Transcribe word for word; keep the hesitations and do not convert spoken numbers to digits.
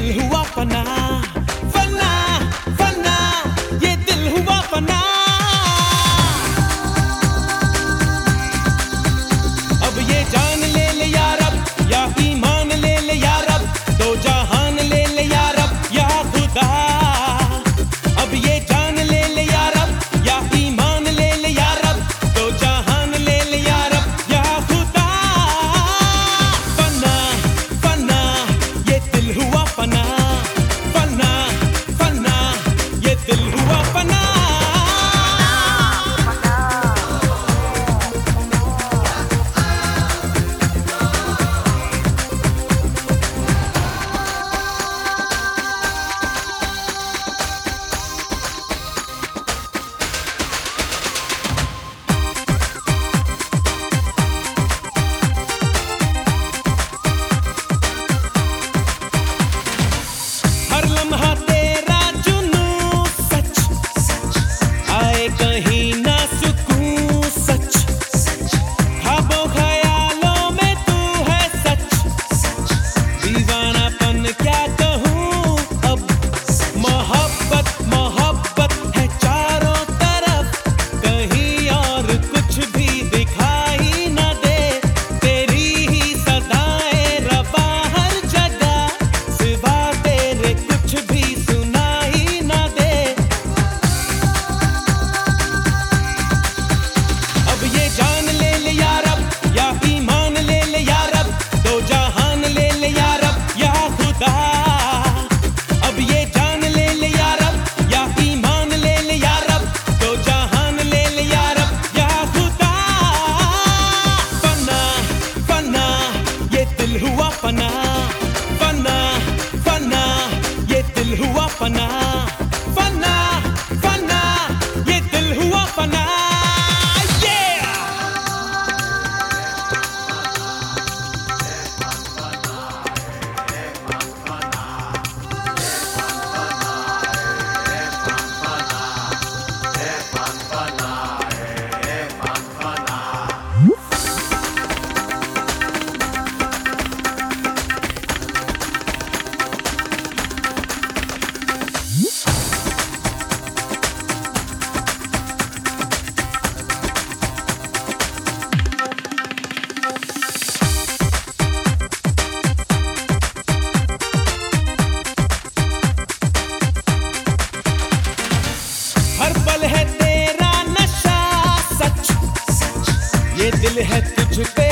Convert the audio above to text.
दिल हुआ फना, फना फना, ये दिल हुआ फना। अब ये जान ले ले यार अब, या ईमान ले ले यार अब, दो जहान ले ले यार अब, या खुदा। अब ये जान ले ले यार अब, या ईमान ले ले यार अब, दो जहान ले ले यार अब, या खुदा। फना फना, ये दिल हुआ फना, फना फना, ये दिल हुआ फना। हर लम्हा तेरा जुनून सच, आए कहीं ना सुकून सच, ख्वाबों ख्यालों में तू है सच, दीवानापन क्या कहूँ अब। मोहब्बत मोहब्बत है चारों तरफ, कहीं और कुछ भी दिखाई न दे, तेरी ही सदाएं रवा हर जगह, सिवा तेरे कुछ भी सुनाई न दे। अब ये जान ले ले यार अब, या ईमान ले ले यार अब, दो जहान ले ले यार अब, या खुदा। अब ये जान ले ले यार अब, या ईमान ले ले यार अब, दो जहान ले ले यार अब, या खुदा। फना फना, ये दिल हुआ फना, फना फना, ये दिल हुआ फना, फना फना, ये दिल हुआ फना। Yeah! हर पल है तेरा नशा सच, ये दिल है तुझ पे